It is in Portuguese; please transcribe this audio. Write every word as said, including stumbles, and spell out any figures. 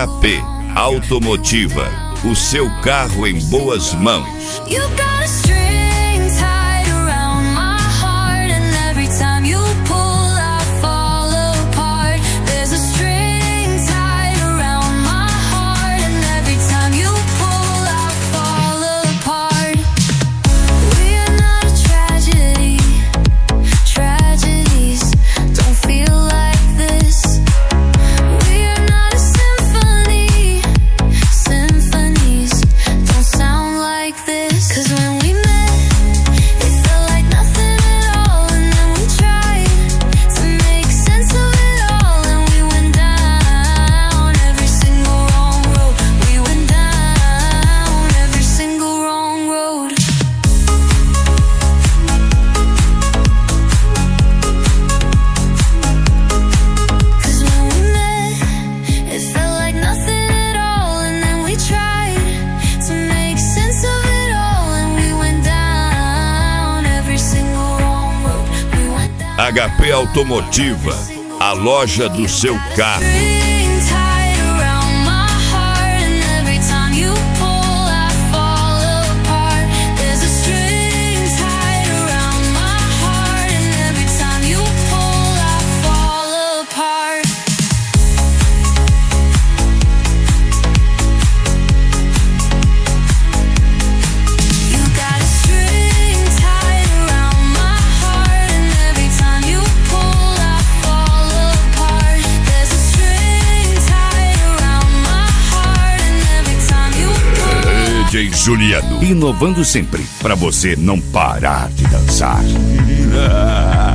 H P Automotiva, o seu carro em boas mãos. H P Automotiva, a loja do seu carro. Juliano, inovando sempre, para você não parar de dançar.